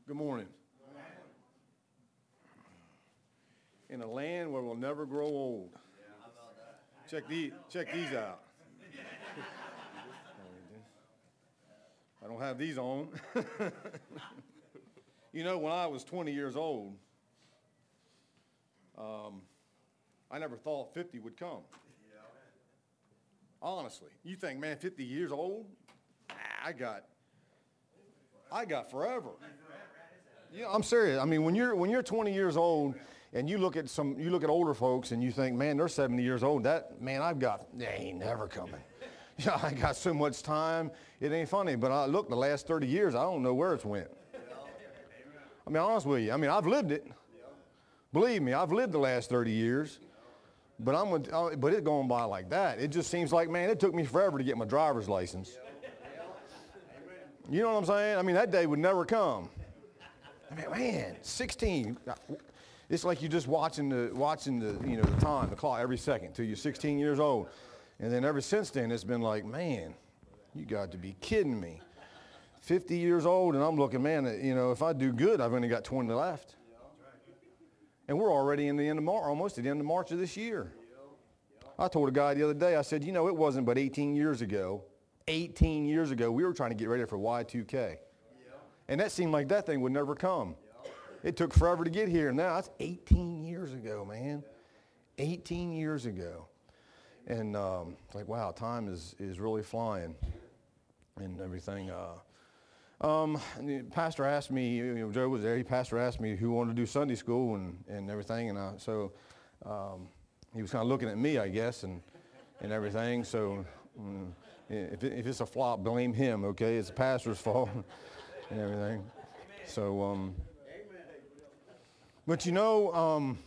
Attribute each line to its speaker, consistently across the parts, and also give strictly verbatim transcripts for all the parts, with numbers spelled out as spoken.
Speaker 1: Good morning. In a land where we'll never grow old. Check these, check these out. I don't have these on. You know, when I was twenty years old, um, I never thought fifty would come. Honestly, you think, man, fifty years old? I got, I got forever. Yeah, I'm serious. I mean, when you're when you're twenty years old and you look at some, you look at older folks and you think, man, they're seventy years old. That man, I've got, they ain't never coming. Yeah, I got so much time. It ain't funny. But I look, the last thirty years, I don't know where it's went. I mean, honest with you. I mean, I've lived it. Believe me, I've lived the last thirty years. But I'm, with, but it's going by like that. It just seems like, man, it took me forever to get my driver's license. You know what I'm saying? I mean, that day would never come. I mean, man, sixteen. It's like you're just watching the watching the you know the time, the clock every second till you're sixteen years old, and then ever since then it's been like, man, you got to be kidding me. fifty years old, and I'm looking, man, you know, if I do good, I've only got twenty left, and we're already in the end of March, almost at the end of March of this year. I told a guy the other day, I said, you know, it wasn't but eighteen years ago. eighteen years ago, we were trying to get ready for Y two K. And that seemed like that thing would never come. It took forever to get here. Now, that's eighteen years ago, man. eighteen years ago. And um, it's like, wow, time is, is really flying and everything. Uh, um, and the pastor asked me, you know, Joe was there, the pastor asked me who wanted to do Sunday school and, and everything. And I, so um, he was kind of looking at me, I guess, and, and everything. So um, if, it, if it's a flop, blame him, okay? It's the pastor's fault. And everything. So, um, but you know, um,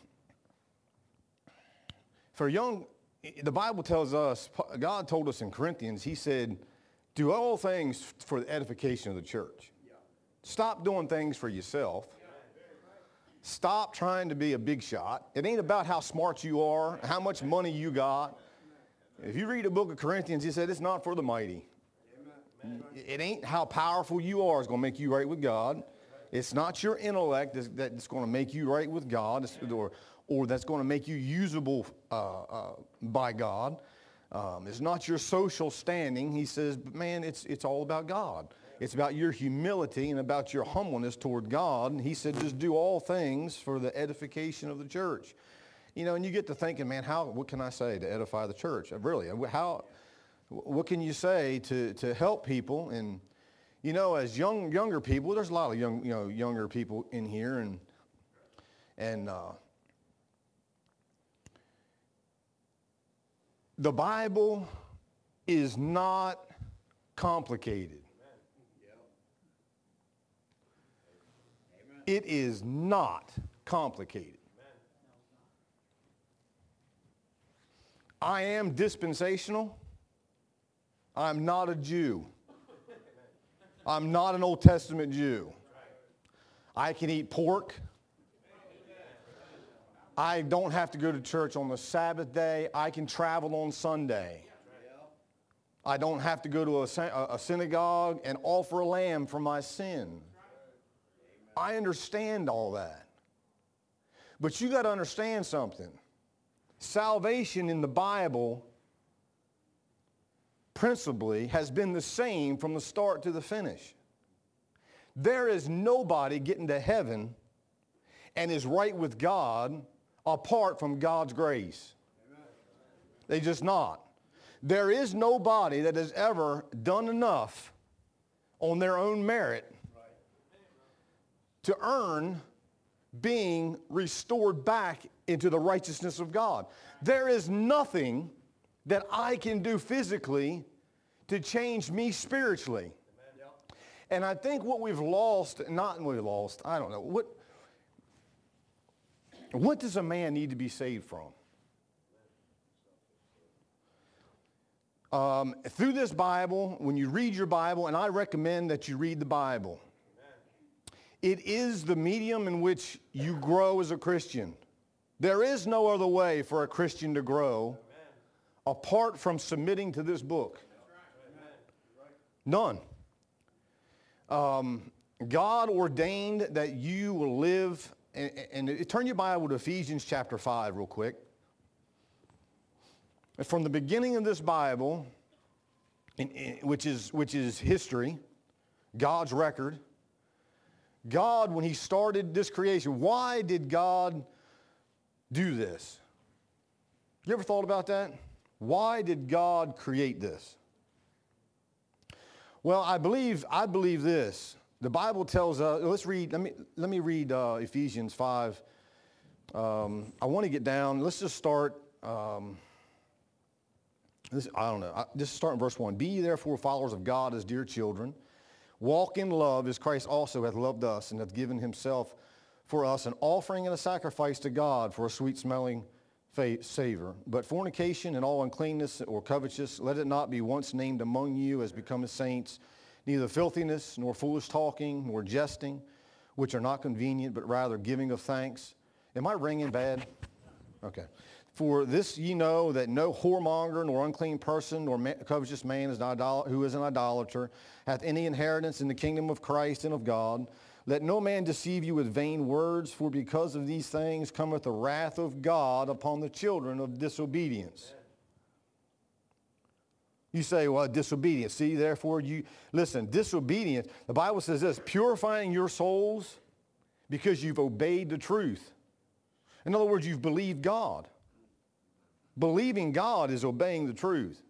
Speaker 1: for young, the Bible tells us, God told us in Corinthians, he said, do all things for the edification of the church. Stop doing things for yourself. Stop trying to be a big shot. It ain't about how smart you are, how much money you got. If you read the book of Corinthians, he said it's not for the mighty. It ain't how powerful you are is going to make you right with God. It's not your intellect that's going to make you right with God, or, or that's going to make you usable uh, uh, by God. Um, it's not your social standing. He says, but man, it's it's all about God. It's about your humility and about your humbleness toward God. And he said, just do all things for the edification of the church. You know, and you get to thinking, man, how? What can I say to edify the church? Really, how? What can you say to, to help people? And, you know, as young younger people, there's a lot of young, you know, younger people in here. And, and uh, the Bible is not complicated. It is not complicated. I am dispensational. I'm not a Jew. I'm not an Old Testament Jew. I can eat pork. I don't have to go to church on the Sabbath day. I can travel on Sunday. I don't have to go to a, a synagogue and offer a lamb for my sin. I understand all that. But you got to understand something. Salvation in the Bible principally has been the same from the start to the finish. There is nobody getting to heaven and is right with God apart from God's grace. They just not. There is nobody that has ever done enough on their own merit to earn being restored back into the righteousness of God. There is nothing that I can do physically to change me spiritually. And I think what we've lost, not we've lost, I don't know, what, what does a man need to be saved from? Um, through this Bible, when you read your Bible, and I recommend that you read the Bible, it is the medium in which you grow as a Christian. There is no other way for a Christian to grow apart from submitting to this book. None. Um, God ordained that you will live, and, and turn your Bible to Ephesians chapter five real quick. From the beginning of this Bible, in, in, which is, which is history, God's record, God, when he started this creation, why did God do this? You ever thought about that? Why did God create this? Well, I believe, I believe this. The Bible tells us, let's read, let me, let me read uh, Ephesians five. Um, I want to get down, let's just start, um, this, I don't know, I, just start in verse one. Be ye therefore followers of God as dear children. Walk in love as Christ also hath loved us and hath given himself for us an offering and a sacrifice to God for a sweet smelling savor. But fornication and all uncleanness or covetousness, let it not be once named among you as becometh saints, neither filthiness, nor foolish talking, nor jesting, which are not convenient, but rather giving of thanks. Am I ringing bad? Okay. For this ye know that no whoremonger, nor unclean person, nor covetous man is an idol- who is an idolater, hath any inheritance in the kingdom of Christ and of God. Let no man deceive you with vain words, for because of these things cometh the wrath of God upon the children of disobedience. You say, well, disobedience. See, therefore, you, listen, disobedience, the Bible says this, purifying your souls because you've obeyed the truth. In other words, you've believed God. Believing God is obeying the truth.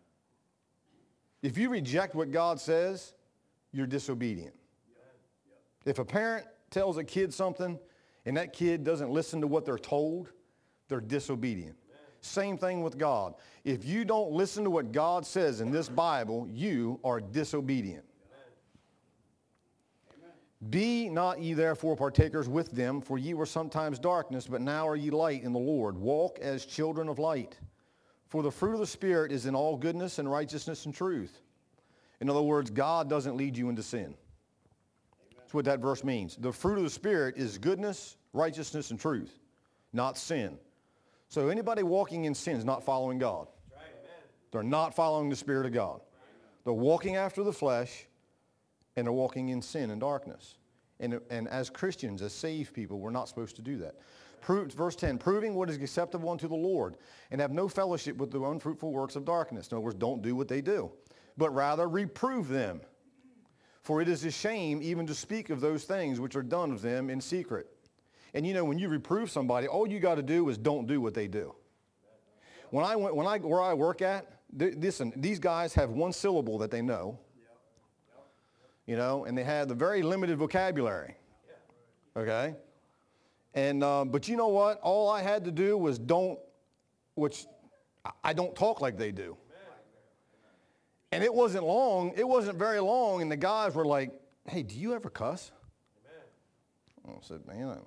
Speaker 1: If you reject what God says, you're disobedient. If a parent tells a kid something and that kid doesn't listen to what they're told, they're disobedient. Same thing with God. If you don't listen to what God says in this Bible, you are disobedient. Amen. Be not ye therefore partakers with them, for ye were sometimes darkness, but now are ye light in the Lord. Walk as children of light. For the fruit of the Spirit is in all goodness and righteousness and truth. In other words, God doesn't lead you into sin. Amen. That's what that verse means. The fruit of the Spirit is goodness, righteousness, and truth, not sin. So anybody walking in sin is not following God. Right. They're not following the Spirit of God. They're walking after the flesh, and they're walking in sin and darkness. And, and as Christians, as saved people, we're not supposed to do that. Pro, verse ten, proving what is acceptable unto the Lord, and have no fellowship with the unfruitful works of darkness. In other words, don't do what they do, but rather reprove them. For it is a shame even to speak of those things which are done of them in secret. And you know, when you reprove somebody, all you got to do is don't do what they do. When I went, when I, where I work at, th- listen, these guys have one syllable that they know, you know, and they have the very limited vocabulary, okay? And, uh, but you know what? All I had to do was don't, which I don't talk like they do. And it wasn't long, it wasn't very long, and the guys were like, hey, do you ever cuss? I said, man, I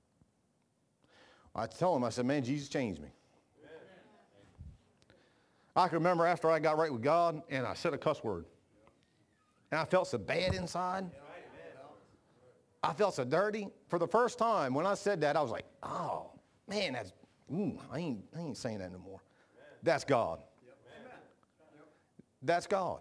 Speaker 1: I tell him, I said, man, Jesus changed me. Amen. I can remember after I got right with God, and I said a cuss word. And I felt so bad inside. I felt so dirty. For the first time, when I said that, I was like, oh, man, that's, ooh, I ain't, I ain't saying that no more. That's God. That's God.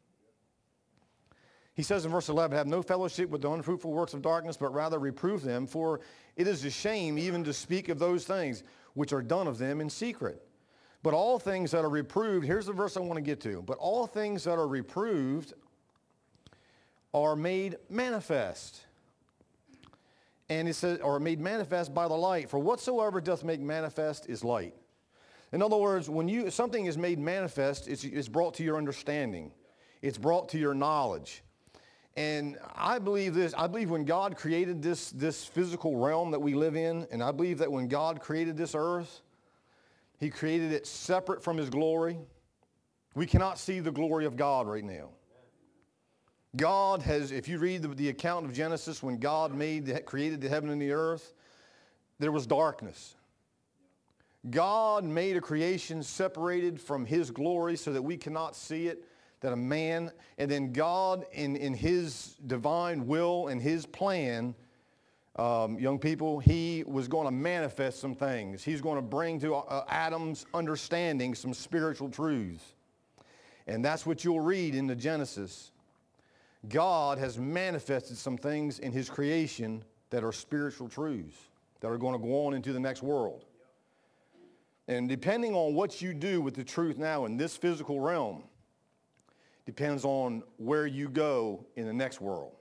Speaker 1: He says in verse eleven, have no fellowship with the unfruitful works of darkness, but rather reprove them, for it is a shame even to speak of those things which are done of them in secret. But all things that are reproved, here's the verse I want to get to, but all things that are reproved are made manifest. And it says, are made manifest by the light, for whatsoever doth make manifest is light. In other words, when you something is made manifest, it's, it's brought to your understanding. It's brought to your knowledge. And I believe this, I believe when God created this, this physical realm that we live in, and I believe that when God created this earth, he created it separate from his glory. We cannot see the glory of God right now. God has, if you read the, the account of Genesis, when God made, created the heaven and the earth, there was darkness. God made a creation separated from his glory so that we cannot see it. That a man, and then God in, in his divine will and his plan, um, young people, he was going to manifest some things. He's going to bring to uh, Adam's understanding some spiritual truths. And that's what you'll read in the Genesis. God has manifested some things in his creation that are spiritual truths that are going to go on into the next world. And depending on what you do with the truth now in this physical realm, depends on where you go in the next world.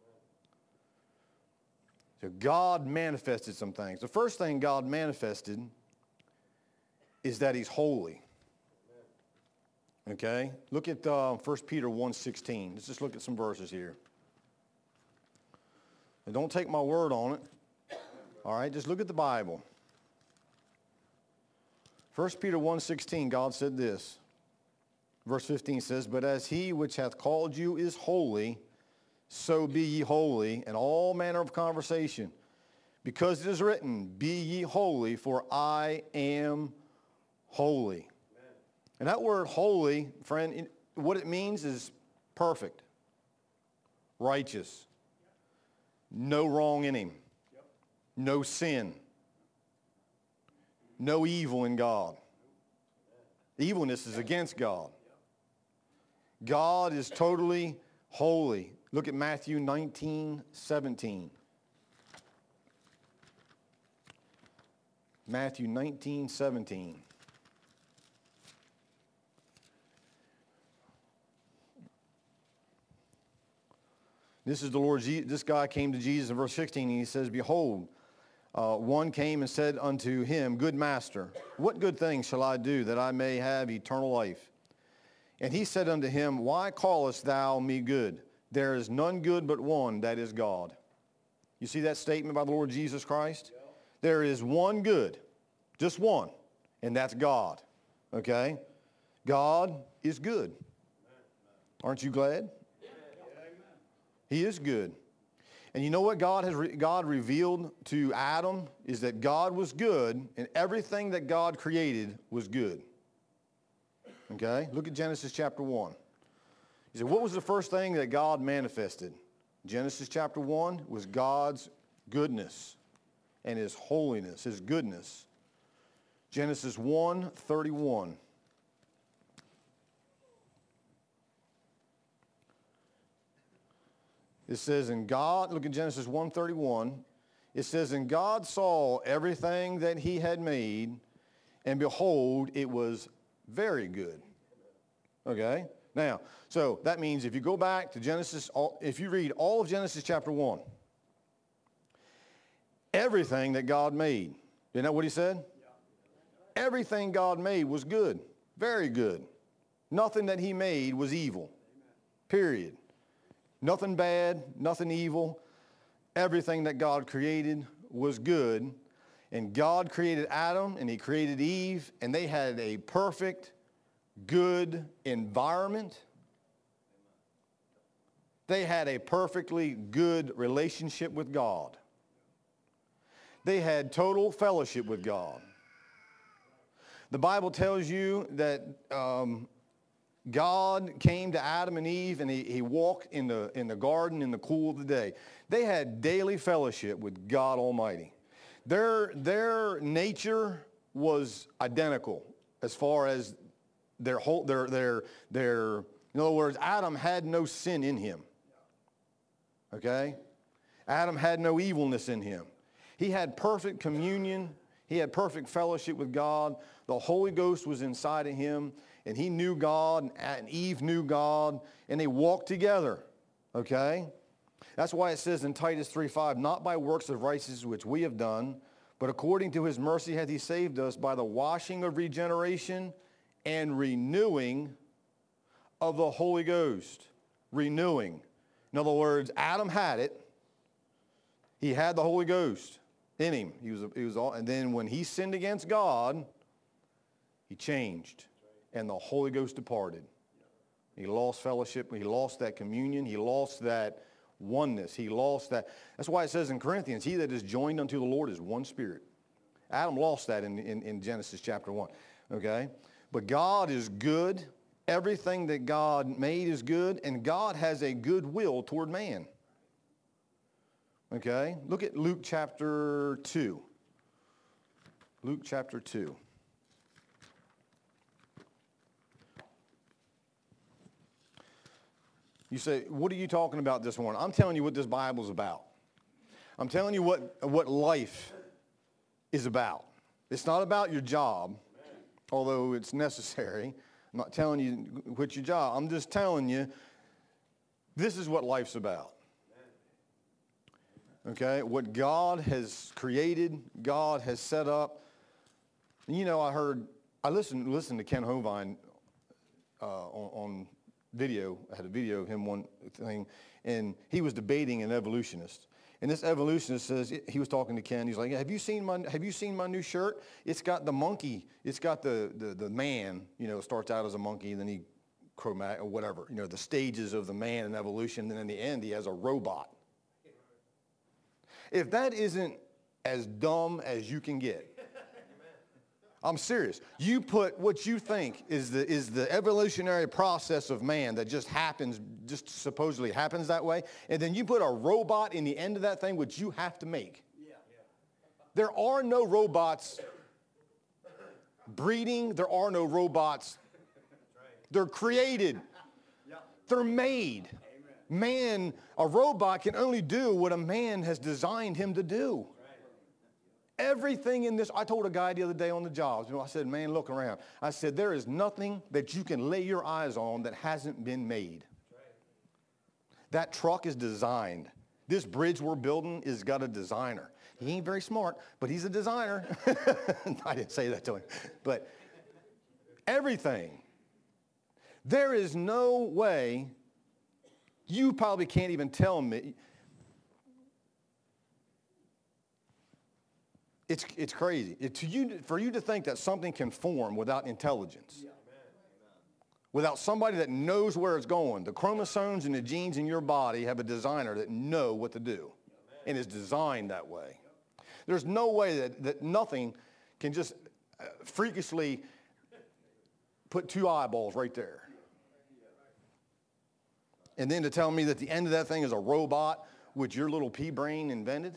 Speaker 1: So God manifested some things. The first thing God manifested is that he's holy. Okay? Look at uh, First Peter one sixteen. Let's just look at some verses here. And don't take my word on it. All right? Just look at the Bible. First Peter one sixteen, God said this. Verse fifteen says, "But as he which hath called you is holy, so be ye holy in all manner of conversation. Because it is written, be ye holy, for I am holy." Amen. And that word holy, friend, what it means is perfect, righteous, no wrong in him, no sin, no evil in God. Evilness is against God. God is totally holy. Look at Matthew nineteen seventeen. Matthew nineteen seventeen. This is the Lord Jesus. This guy came to Jesus in verse sixteen, and he says, "Behold, uh, one came and said unto him, Good master, what good thing shall I do that I may have eternal life? And he said unto him, Why callest thou me good? There is none good but one, that is God." You see that statement by the Lord Jesus Christ? Yeah. There is one good, just one, and that's God. Okay? God is good. Aren't you glad? Yeah. He is good. And you know what God has re- God revealed to Adam is that God was good, and everything that God created was good. Okay? Look at Genesis chapter one. He said, what was the first thing that God manifested? Genesis chapter one was God's goodness and his holiness, his goodness. Genesis one thirty-one. It says, in God, look at Genesis one thirty-one. It says, and God saw everything that he had made, and behold, it was very good. Okay? Now, so that means if you go back to Genesis, if you read all of Genesis chapter one, everything that God made, isn't that what he said? Everything God made was good, very good. Nothing that he made was evil, period. Nothing bad, nothing evil. Everything that God created was good. And God created Adam and he created Eve, and they had a perfect, good environment. They had a perfectly good relationship with God. They had total fellowship with God. The Bible tells you that um, God came to Adam and Eve, and he, he walked in the, in the garden in the cool of the day. They had daily fellowship with God Almighty. Their, their nature was identical as far as their whole, their, their, their, in other words, Adam had no sin in him. Okay? Adam had no evilness in him. He had perfect communion. He had perfect fellowship with God. The Holy Ghost was inside of him, and he knew God, and Eve knew God, and they walked together. Okay? That's why it says in Titus three five, not by works of righteousness which we have done, but according to his mercy hath he saved us by the washing of regeneration and renewing of the Holy Ghost. Renewing. In other words, Adam had it. He had the Holy Ghost in him. He was, he was all, and then when he sinned against God, he changed, and the Holy Ghost departed. He lost fellowship. He lost that communion. He lost that oneness. He lost that. That's why it says in Corinthians, he that is joined unto the Lord is one spirit. Adam lost that in, in, in Genesis chapter one. Okay? But God is good. Everything that God made is good, and God has a good will toward man. Okay? Look at Luke chapter two. Luke chapter two. You say, what are you talking about this morning? I'm telling you what this Bible's about. I'm telling you what, what life is about. It's not about your job, although it's necessary. I'm not telling you quit your job. I'm just telling you this is what life's about. Okay? What God has created, God has set up. And you know, I heard, I listened, listened to Ken Hovind uh, on, on video. I had a video of him one thing, and he was debating an evolutionist. And this evolutionist says, he was talking to Ken, he's like, have you seen my, have you seen my new shirt? It's got the monkey, it's got the, the, the man, you know, starts out as a monkey, then he chromatic or whatever, you know, the stages of the man in evolution, and then in the end he has a robot. If that isn't as dumb as you can get, I'm serious. You put what you think is the is the evolutionary process of man that just happens, just supposedly happens that way, and then you put a robot in the end of that thing, which you have to make. Yeah. There are no robots breeding. There are no robots. They're created. They're made. Man, a robot can only do what a man has designed him to do. Everything in this, I told a guy the other day on the job, you know, I said, man, look around. I said, there is nothing that you can lay your eyes on that hasn't been made. That truck is designed. This bridge we're building has got a designer. He ain't very smart, but he's a designer. I didn't say that to him. But everything. There is no way, you probably can't even tell me. It's, it's crazy. It, to you, for you to think that something can form without intelligence, yeah. Without somebody that knows where it's going. The chromosomes and the genes in your body have a designer that know what to do, and is designed that way. There's no way that, that nothing can just freakishly put two eyeballs right there. And then to tell me that the end of that thing is a robot which your little pea brain invented?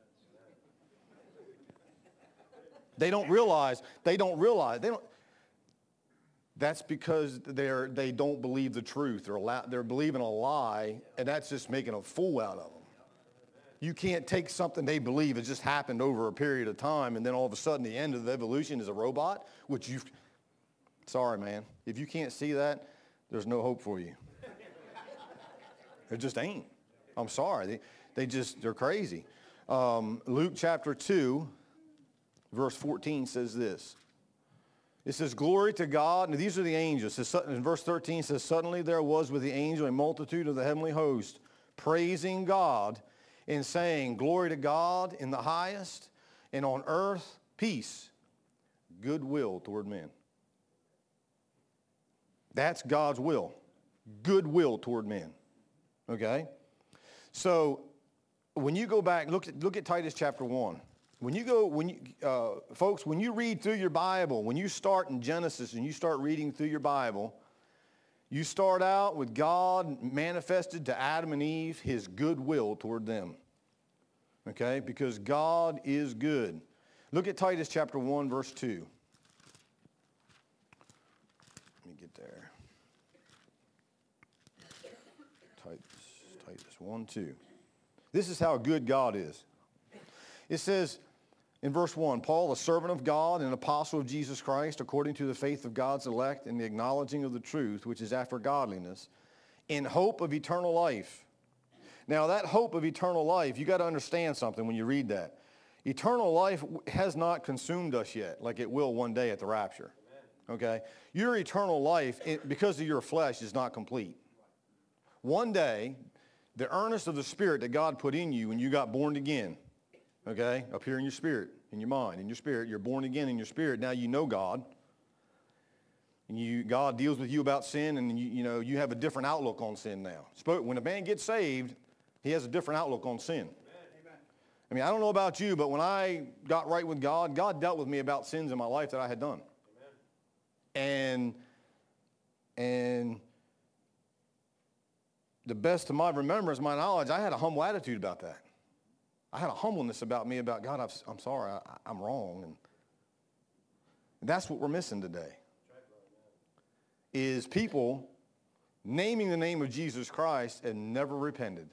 Speaker 1: They don't realize, they don't realize, they don't, that's because they're, they don't believe the truth. They're, allow, they're believing a lie, and that's just making a fool out of them. You can't take something they believe has just happened over a period of time, and then all of a sudden the end of the evolution is a robot, which you've, sorry, man. If you can't see that, there's no hope for you. There just ain't. I'm sorry. They, they just, they're crazy. Um, Luke chapter two, verse fourteen says this. It says, glory to God. And these are the angels. In verse thirteen it says, suddenly there was with the angel a multitude of the heavenly host, praising God and saying, glory to God in the highest, and on earth peace, goodwill toward men. That's God's will. Goodwill toward men. Okay? So when you go back, look at, look at Titus chapter one. When you go, when you, uh, folks, when you read through your Bible, when you start in Genesis and you start reading through your Bible, you start out with God manifested to Adam and Eve his goodwill toward them. Okay? Because God is good. Look at Titus chapter one, verse two. Let me get there. Titus, Titus one, two. This is how good God is. It says in verse one, Paul, a servant of God and an apostle of Jesus Christ, according to the faith of God's elect and the acknowledging of the truth, which is after godliness, in hope of eternal life. Now, that hope of eternal life, you got to understand something when you read that. Eternal life has not consumed us yet, like it will one day at the rapture. Okay? Your eternal life, it, because of your flesh, is not complete. One day, the earnest of the Spirit that God put in you when you got born again, okay, up here in your spirit, in your mind, in your spirit, you're born again in your spirit. Now you know God. And you, God deals with you about sin, and you, you know, you have a different outlook on sin now. When a man gets saved, he has a different outlook on sin. Amen. I mean, I don't know about you, but when I got right with God, God dealt with me about sins in my life that I had done. Amen. And, and the best of my remembrance, my knowledge, I had a humble attitude about that. I had a humbleness about me, about God, I've, I'm sorry, I, I'm wrong. And, and that's what we're missing today, is people naming the name of Jesus Christ and never repented.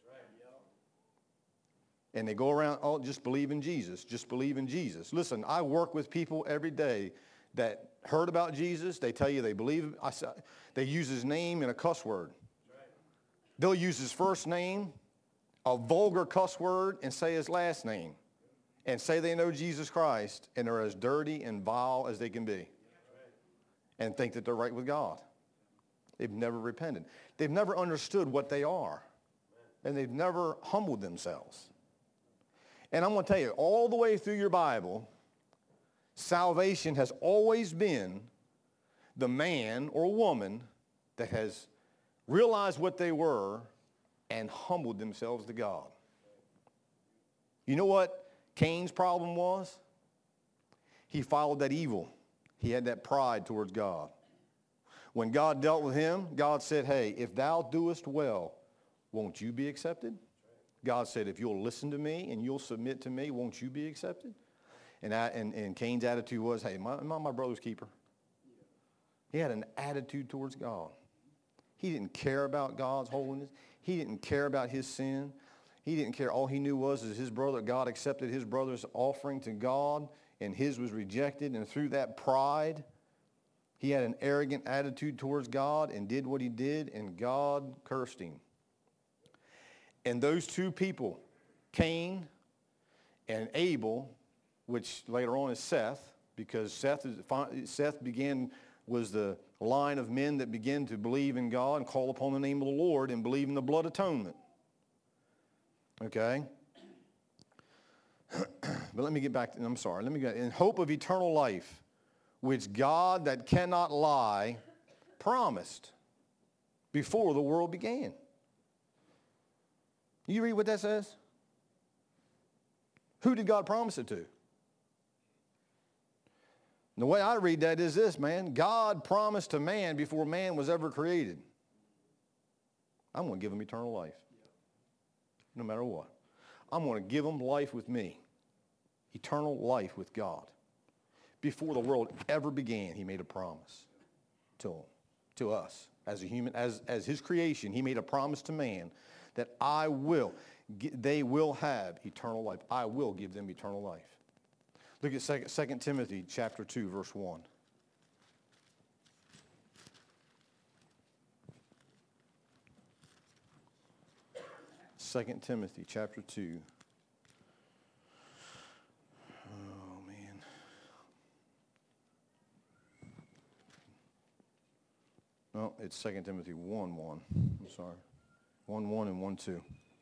Speaker 1: And they go around, oh, just believe in Jesus, just believe in Jesus. Listen, I work with people every day that heard about Jesus. They tell you they believe, I, they use his name in a cuss word. They'll use his first name, a vulgar cuss word, and say his last name. And say they know Jesus Christ, and they're as dirty and vile as they can be. And think that they're right with God. They've never repented. They've never understood what they are. And they've never humbled themselves. And I'm going to tell you, all the way through your Bible, salvation has always been the man or woman that has realized what they were and humbled themselves to God. You know what Cain's problem was? He followed that evil. He had that pride towards God. When God dealt with him, God said, hey, if thou doest well, won't you be accepted? God said, if you'll listen to me and you'll submit to me, won't you be accepted? And, I, and, and Cain's attitude was, hey, am I, am I my brother's keeper? He had an attitude towards God. He didn't care about God's holiness. He didn't care about his sin. He didn't care. All he knew was is his brother, God accepted his brother's offering to God, and his was rejected. And through that pride, he had an arrogant attitude towards God and did what he did, and God cursed him. And those two people, Cain and Abel, which later on is Seth, because Seth, is, Seth began, was the line of men that began to believe in God and call upon the name of the Lord and believe in the blood atonement. Okay? But let me get back to, I'm sorry, let me get, in hope of eternal life, which God that cannot lie promised before the world began. You read what that says? Who did God promise it to? The way I read that is this, man. God promised to man before man was ever created. I'm going to give him eternal life. No matter what. I'm going to give him life with me. Eternal life with God. Before the world ever began, he made a promise to him, to us. As a human, as, as his creation, he made a promise to man that I will, they will have eternal life. I will give them eternal life. Look at Second Timothy chapter two, verse one. Second Timothy chapter two. Oh, man. No, it's Second Timothy one one. I'm sorry. one one and one two.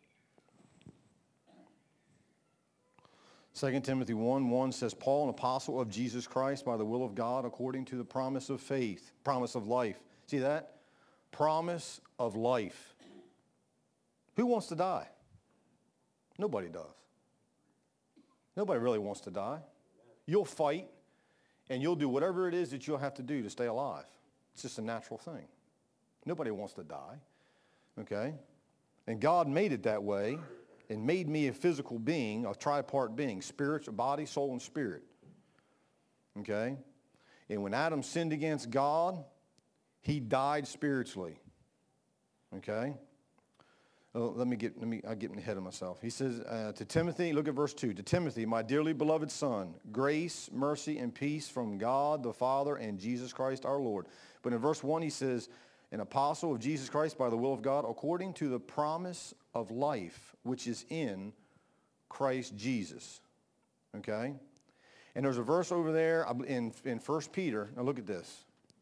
Speaker 1: Second Timothy one one says, Paul, an apostle of Jesus Christ by the will of God, according to the promise of faith, promise of life. See that? Promise of life. Who wants to die? Nobody does. Nobody really wants to die. You'll fight, and you'll do whatever it is that you'll have to do to stay alive. It's just a natural thing. Nobody wants to die. Okay? And God made it that way and made me a physical being, a tripart being, spiritual, body, soul, and spirit. Okay? And when Adam sinned against God, he died spiritually. Okay? Oh, let me get, let me, I'm getting ahead of myself. He says uh, to Timothy, look at verse two. To Timothy, my dearly beloved son, grace, mercy, and peace from God the Father and Jesus Christ our Lord. But in verse one he says, an apostle of Jesus Christ by the will of God, according to the promise of life, which is in Christ Jesus. Okay? And there's a verse over there in, in First Peter. Now look at this.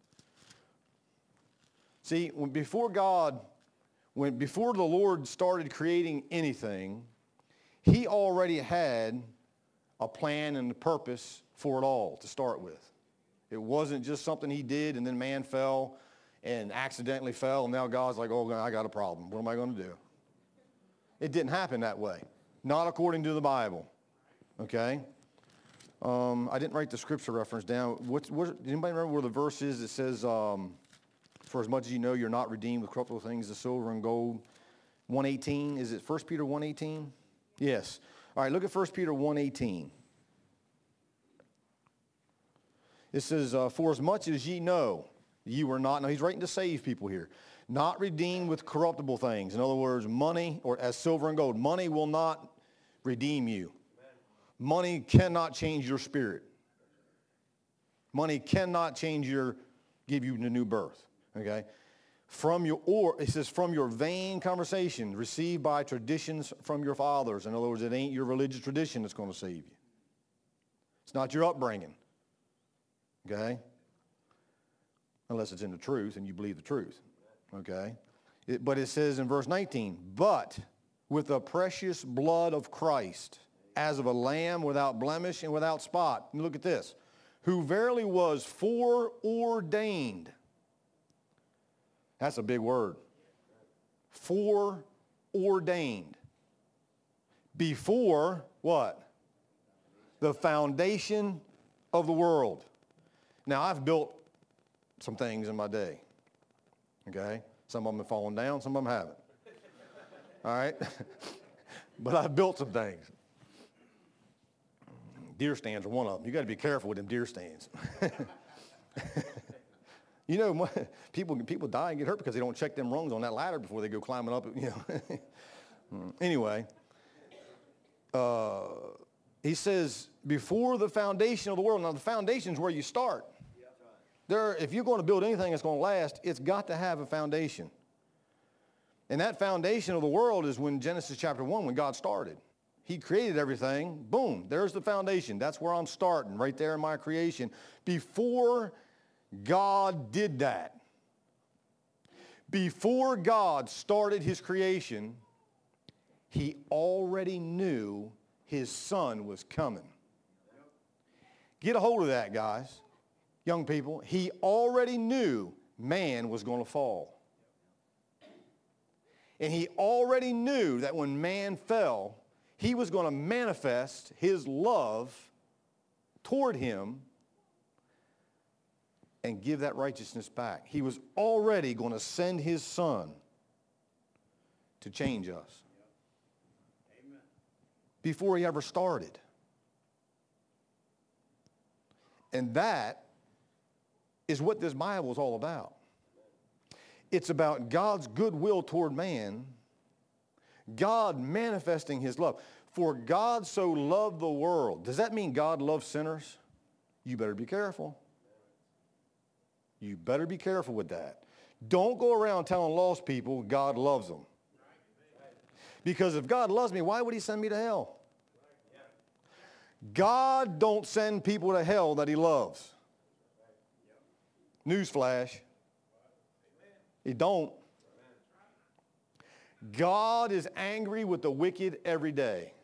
Speaker 1: See, when, before God, when before the Lord started creating anything, he already had a plan and a purpose for it all to start with. It wasn't just something he did and then man fell and accidentally fell, and now God's like, oh, I got a problem. What am I going to do? It didn't happen that way. Not according to the Bible. Okay? Um, I didn't write the scripture reference down. What's, what, anybody remember where the verse is that says, um, for as much as you know, you're not redeemed with corruptible things, the silver and gold. one eighteen, is it First Peter one eighteen? Yes. All right, look at First Peter one eighteen. It says, uh, for as much as ye know, ye were not, now he's writing to save people here. Not redeemed with corruptible things. In other words, money, or as silver and gold. Money will not redeem you. Money cannot change your spirit. Money cannot change your, give you a new birth. Okay? From your, or it says from your vain conversation received by traditions from your fathers. In other words, it ain't your religious tradition that's going to save you. It's not your upbringing. Okay? Unless it's in the truth and you believe the truth. Okay? It, but it says in verse nineteen, but with the precious blood of Christ, as of a lamb without blemish and without spot. And look at this. Who verily was foreordained. That's a big word. Foreordained. Before what? The foundation of the world. Now, I've built some things in my day. Okay? Some of them have fallen down, some of them haven't. All right? But I've built some things. Deer stands are one of them. You got to be careful with them deer stands. You know, people people die and get hurt because they don't check them rungs on that ladder before they go climbing up. You know. Anyway, uh, he says before the foundation of the world. Now, the foundation is where you start. There, if you're going to build anything that's going to last, it's got to have a foundation. And that foundation of the world is when Genesis chapter one, when God started. He created everything. Boom, there's the foundation. That's where I'm starting, right there in my creation. Before God did that, before God started his creation, he already knew his son was coming. Get a hold of that, guys. Young people, he already knew man was going to fall. And he already knew that when man fell, he was going to manifest his love toward him and give that righteousness back. He was already going to send his son to change us. Amen. Before he ever started. And that is what this Bible is all about. It's about God's goodwill toward man, God manifesting his love. For God so loved the world. Does that mean God loves sinners? You better be careful. You better be careful with that. Don't go around telling lost people God loves them. Because if God loves me, why would he send me to hell? God don't send people to hell that he loves. Newsflash. He don't. God is angry with the wicked every day.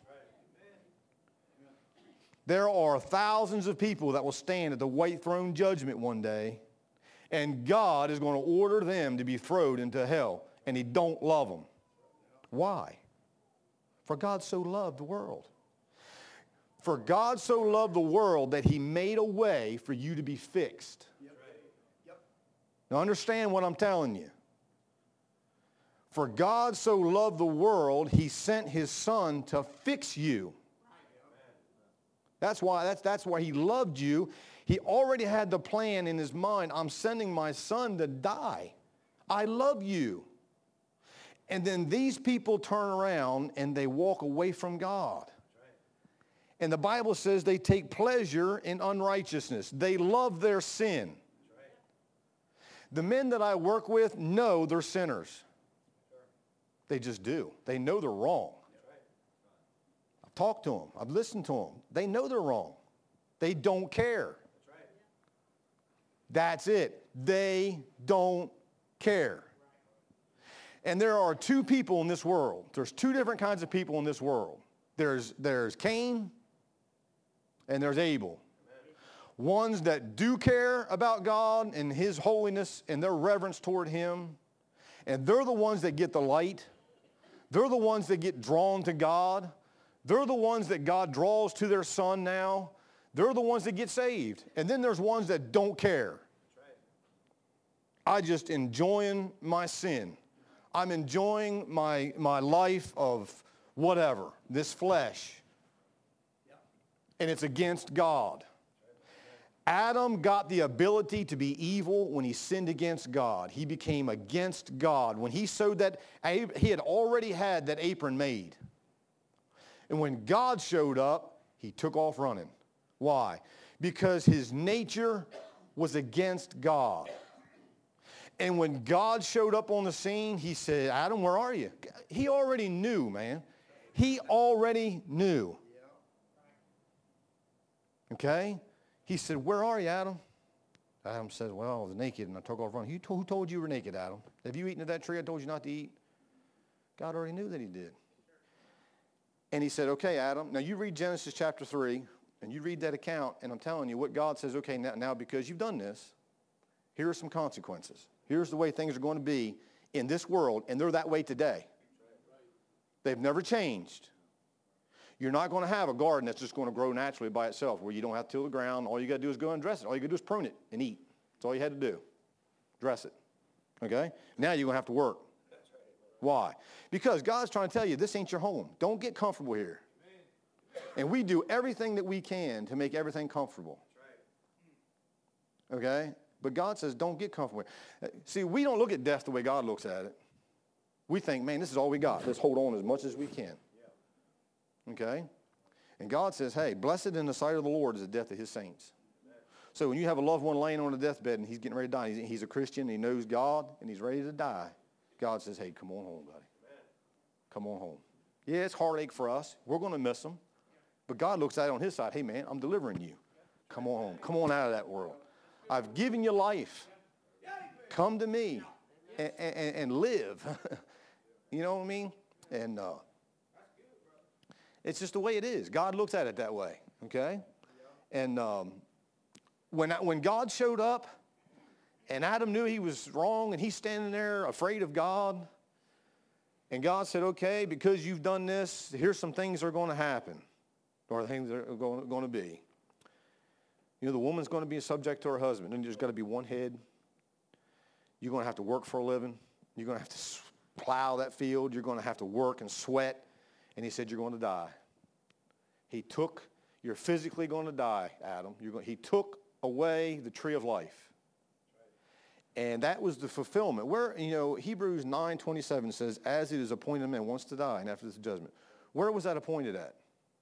Speaker 1: There are thousands of people that will stand at the white throne judgment one day, and God is going to order them to be thrown into hell, and he don't love them. Why? For God so loved the world. For God so loved the world that he made a way for you to be fixed. Now understand what I'm telling you. For God so loved the world, he sent his son to fix you. That's why, that's, that's why he loved you. He already had the plan in his mind. I'm sending my son to die. I love you. And then these people turn around and they walk away from God. And the Bible says they take pleasure in unrighteousness. They love their sin. The men that I work with know they're sinners. They just do. They know they're wrong. I've talked to them. I've listened to them. They know they're wrong. They don't care. That's it. They don't care. And there are two people in this world. There's two different kinds of people in this world. There's, there's Cain and there's Abel. Ones that do care about God and his holiness and their reverence toward him. And they're the ones that get the light. They're the ones that get drawn to God. They're the ones that God draws to their son now. They're the ones that get saved. And then there's ones that don't care. I just enjoying my sin. I'm enjoying my, my life of whatever, this flesh. And it's against God. Adam got the ability to be evil when he sinned against God. He became against God. When he sewed that, he had already had that apron made. And when God showed up, he took off running. Why? Because his nature was against God. And when God showed up on the scene, he said, Adam, where are you? He already knew, man. He already knew. Okay? He said, where are you, Adam? Adam says, well, I was naked and I took off running. Who told, who told you were naked, Adam? Have you eaten of that tree I told you not to eat? God already knew that he did. And he said, okay, Adam. Now you read Genesis chapter three, and you read that account, and I'm telling you what God says, okay, now, now because you've done this, here are some consequences. Here's the way things are going to be in this world, and they're that way today. They've never changed. You're not going to have a garden that's just going to grow naturally by itself where you don't have to till the ground. All you got to do is go and dress it. All you got to do is prune it and eat. That's all you had to do. Dress it. Okay? Now you're going to have to work. Why? Because God's trying to tell you this ain't your home. Don't get comfortable here. And we do everything that we can to make everything comfortable. Okay? But God says don't get comfortable. See, we don't look at death the way God looks at it. We think, man, this is all we got. Let's hold on as much as we can. Okay? And God says, hey, blessed in the sight of the Lord is the death of his saints. So when you have a loved one laying on a deathbed and he's getting ready to die, he's, he's a Christian, and he knows God, and he's ready to die, God says, hey, come on home, buddy. Come on home. Yeah, it's heartache for us. We're going to miss them. But God looks at it on his side. Hey, man, I'm delivering you. Come on home. Come on out of that world. I've given you life. Come to me and, and, and live. You know what I mean? And uh, it's just the way it is. God looks at it that way, okay? And um, when, when God showed up and Adam knew he was wrong and he's standing there afraid of God, and God said, okay, because you've done this, here's some things that are going to happen, or things that are going, going to be. You know, the woman's going to be subject to her husband, and there's got to be one head. You're going to have to work for a living. You're going to have to plow that field. You're going to have to work and sweat. And he said, you're going to die. He took, you're physically going to die, Adam. You're going, he took away the tree of life. And that was the fulfillment. Where, you know, Hebrews nine twenty-seven says, as it is appointed a man wants to die, and after this judgment. Where was that appointed at?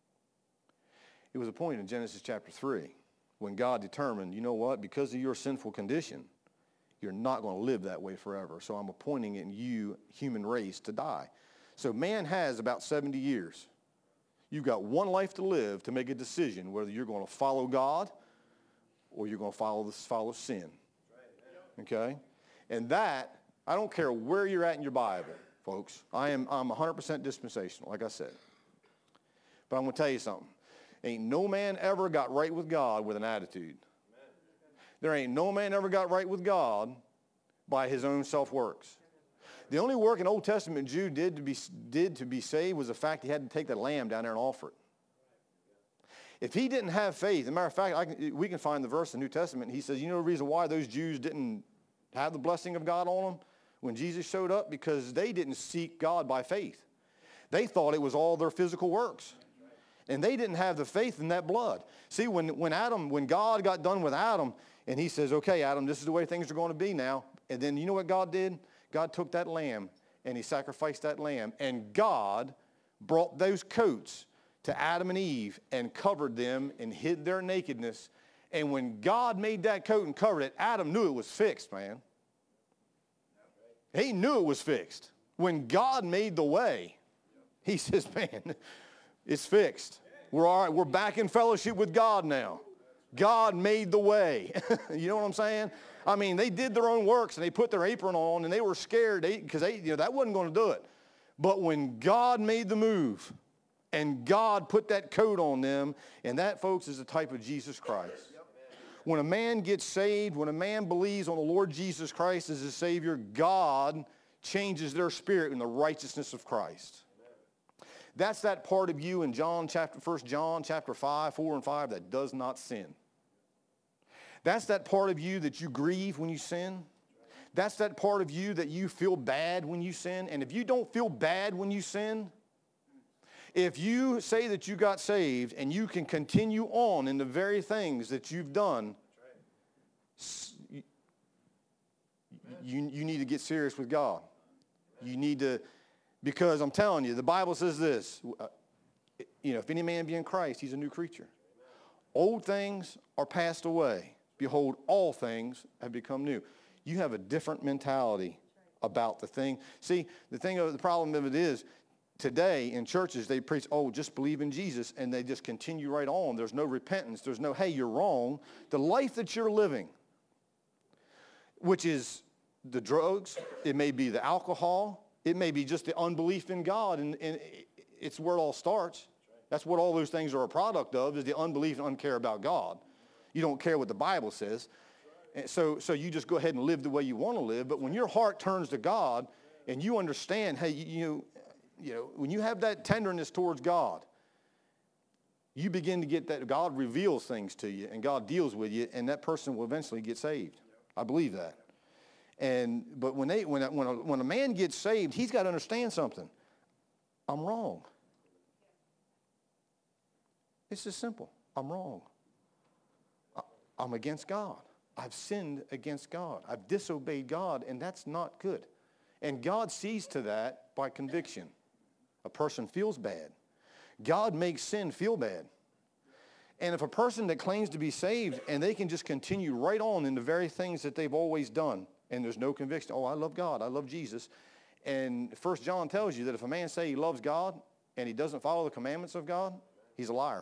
Speaker 1: It was appointed in Genesis chapter three, when God determined, you know what, because of your sinful condition, you're not going to live that way forever. So I'm appointing in you, human race, to die. So man has about seventy years. You've got one life to live to make a decision whether you're going to follow God or you're going to follow, this, follow sin. Okay? And that, I don't care where you're at in your Bible, folks. I am, I'm one hundred percent dispensational, like I said. But I'm going to tell you something. Ain't no man ever got right with God with an attitude. There ain't no man ever got right with God by his own self-works. The only work an Old Testament Jew did to be, did to be saved was the fact he had to take that lamb down there and offer it. If he didn't have faith, as a matter of fact, I can, we can find the verse in the New Testament. He says, you know the reason why those Jews didn't have the blessing of God on them when Jesus showed up? Because they didn't seek God by faith. They thought it was all their physical works. And they didn't have the faith in that blood. See, when, when Adam, when God got done with Adam, and he says, okay, Adam, this is the way things are going to be now. And then you know what God did? God took that lamb, and he sacrificed that lamb. And God brought those coats to Adam and Eve and covered them and hid their nakedness. And when God made that coat and covered it, Adam knew it was fixed, man. He knew it was fixed. When God made the way, he says, man, it's fixed. We're all right. We're back in fellowship with God now. God made the way. You know what I'm saying? I mean, they did their own works, and they put their apron on, and they were scared because they, you know, that wasn't going to do it. But when God made the move, and God put that coat on them, and that, folks, is the type of Jesus Christ. When a man gets saved, when a man believes on the Lord Jesus Christ as his Savior, God changes their spirit in the righteousness of Christ. That's that part of you in John chapter, First John chapter five, four and five that does not sin. That's that part of you that you grieve when you sin. That's that part of you that you feel bad when you sin. And if you don't feel bad when you sin, if you say that you got saved and you can continue on in the very things that you've done You, you, you need to get serious with God. You need to, because I'm telling you, the Bible says this, uh, you know, if any man be in Christ, he's a new creature. Old things are passed away. Behold, all things have become new. You have a different mentality about the thing. See, the thing of the problem of it is, today in churches, they preach, oh, just believe in Jesus, and they just continue right on. There's no repentance. There's no, hey, you're wrong. The life that you're living, which is the drugs, it may be the alcohol, it may be just the unbelief in God, and, and it's where it all starts. That's what all those things are a product of, is the unbelief and uncare about God. You don't care what the Bible says. And so, so you just go ahead and live the way you want to live. But when your heart turns to God and you understand, hey, you, you, you know, when you have that tenderness towards God, you begin to get that God reveals things to you and God deals with you, and that person will eventually get saved. I believe that. And but when they when a, when a, when a man gets saved, he's got to understand something. I'm wrong. It's just simple. I'm wrong. I, I'm against God. I've sinned against God. I've disobeyed God, and that's not good. And God sees to that by conviction. A person feels bad. God makes sin feel bad. And if a person that claims to be saved and they can just continue right on in the very things that they've always done, and there's no conviction, oh, I love God, I love Jesus. And First John tells you that if a man say he loves God and he doesn't follow the commandments of God, he's a liar.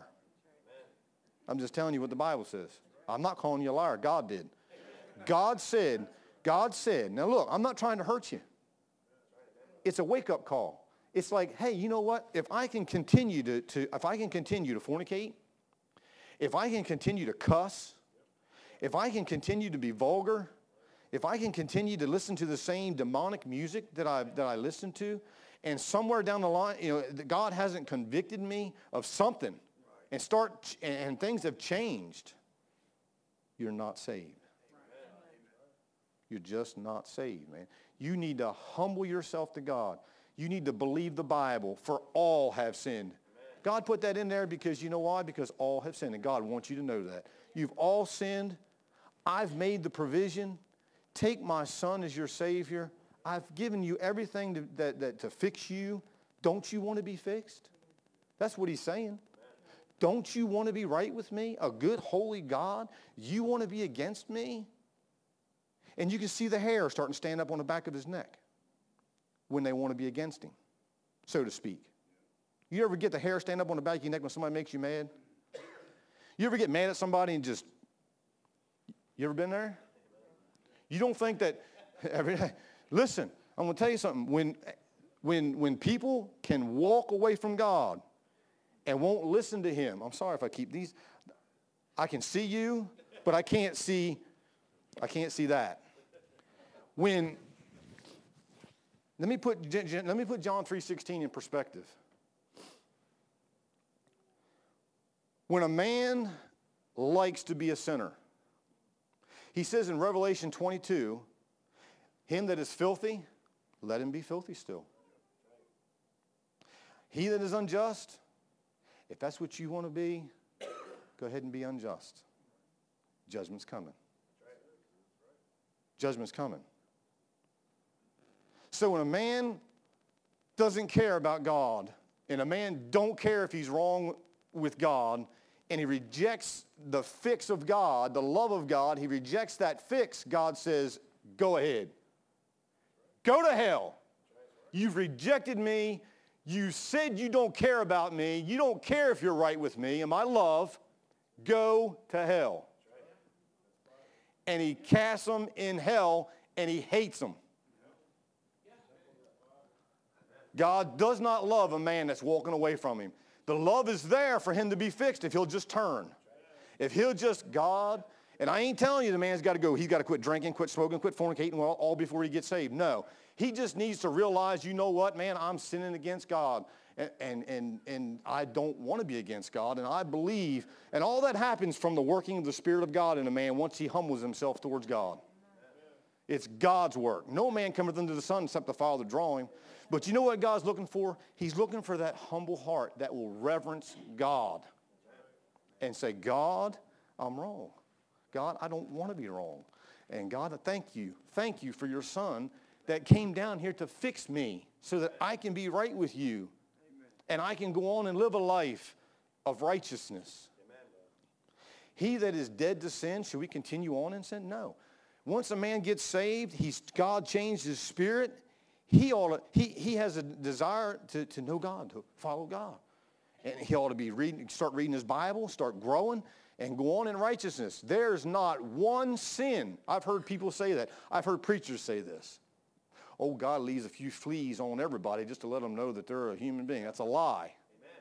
Speaker 1: I'm just telling you what the Bible says. I'm not calling you a liar. God did. God said, God said, now look, I'm not trying to hurt you. It's a wake-up call. It's like, hey, you know what? If I can continue to, to if I can continue to fornicate, if I can continue to cuss, if I can continue to be vulgar, if I can continue to listen to the same demonic music that I that I listen to, and somewhere down the line, you know, God hasn't convicted me of something, and start and things have changed, you're not saved. You're just not saved, man. You need to humble yourself to God. You need to believe the Bible, for all have sinned. God put that in there because you know why? Because all have sinned, and God wants you to know that. You've all sinned. I've made the provision. Take my son as your Savior. I've given you everything to, that, that, to fix you. Don't you want to be fixed? That's what he's saying. Don't you want to be right with me? A good, holy God? You want to be against me? And you can see the hair starting to stand up on the back of his neck when they want to be against him, so to speak. You ever get the hair stand up on the back of your neck when somebody makes you mad? You ever get mad at somebody and just, you ever been there? You don't think that, every day. Listen, I'm going to tell you something. When, when, when people can walk away from God and won't listen to him, I'm sorry if I keep these, I can see you, but I can't see, I can't see that. When, let me put, let me put John three sixteen in perspective. When a man likes to be a sinner, he says in Revelation twenty-two, him that is filthy, let him be filthy still. He that is unjust, if that's what you want to be, go ahead and be unjust. Judgment's coming. Judgment's coming. So when a man doesn't care about God, and a man don't care if he's wrong with God, and he rejects the fix of God, the love of God, he rejects that fix, God says, go ahead. Go to hell. You've rejected me. You said you don't care about me. You don't care if you're right with me and my love. Go to hell. And he casts them in hell, and he hates them. God does not love a man that's walking away from him. The love is there for him to be fixed if he'll just turn. If he'll just, God, and I ain't telling you the man's got to go, he's got to quit drinking, quit smoking, quit fornicating, all, all before he gets saved. No. He just needs to realize, you know what, man, I'm sinning against God. And, and, and, and I don't want to be against God. And I believe, and all that happens from the working of the Spirit of God in a man once he humbles himself towards God. It's God's work. No man cometh unto the Son except the Father draw him. But you know what God's looking for? He's looking for that humble heart that will reverence God and say, God, I'm wrong. God, I don't want to be wrong. And God, I thank you. Thank you for your son that came down here to fix me so that I can be right with you. Amen. And I can go on and live a life of righteousness. Amen. He that is dead to sin, should we continue on in sin? No. Once a man gets saved, he's, God changed his spirit. He, ought to, he, he has a desire to, to know God, to follow God. And he ought to be reading, start reading his Bible, start growing, and go on in righteousness. There's not one sin. I've heard people say that. I've heard preachers say this. Oh, God leaves a few fleas on everybody just to let them know that they're a human being. That's a lie. Amen.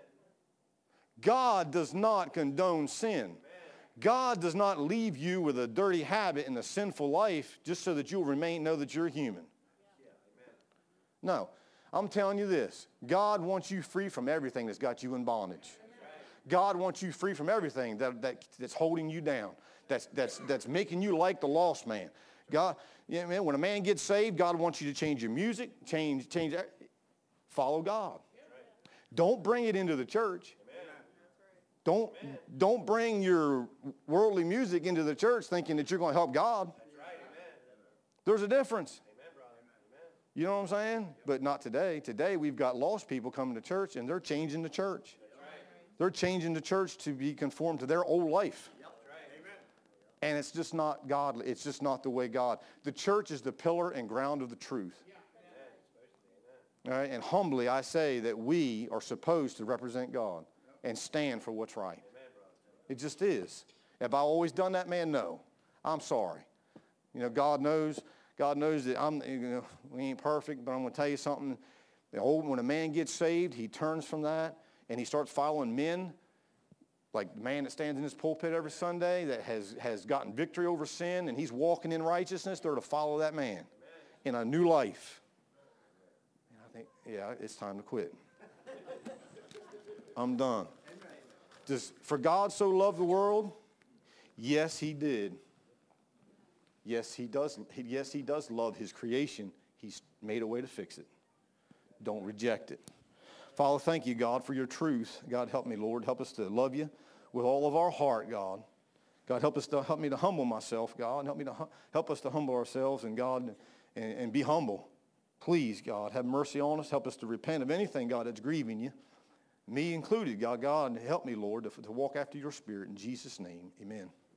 Speaker 1: God does not condone sin. Amen. God does not leave you with a dirty habit and a sinful life just so that you'll remain, know that you're human. Yeah. No. I'm telling you this. God wants you free from everything that's got you in bondage. God wants you free from everything that, that, that's holding you down, that's, that's, that's making you like the lost man. God, you know, man, when a man gets saved, God wants you to change your music, change, change, follow God. Don't bring it into the church. Don't, don't bring your worldly music into the church thinking that you're going to help God. There's a difference. You know what I'm saying? But not today. Today we've got lost people coming to church and they're changing the church. They're changing the church to be conformed to their old life. And it's just not godly. It's just not the way God. The church is the pillar and ground of the truth. All right? And humbly I say that we are supposed to represent God and stand for what's right. It just is. Have I always done that, man? No. I'm sorry. You know, God knows. God knows that I'm, you know, we ain't perfect, but I'm going to tell you something. The old, when a man gets saved, he turns from that and he starts following men, like the man that stands in his pulpit every Sunday that has, has gotten victory over sin and he's walking in righteousness. They're to follow that man in a new life. And I think, yeah, it's time to quit. I'm done. Does, for God so loved the world? Yes, he did. Yes, he does. Yes, he does love his creation. He's made a way to fix it. Don't reject it. Father, thank you, God, for your truth. God, help me, Lord. Help us to love you with all of our heart, God. God, help us to help me to humble myself, God. Help me to help us to humble ourselves, and God, and, and be humble. Please, God, have mercy on us. Help us to repent of anything, God, that's grieving you. Me included, God. God, help me, Lord, to, to walk after your spirit. In Jesus' name, amen.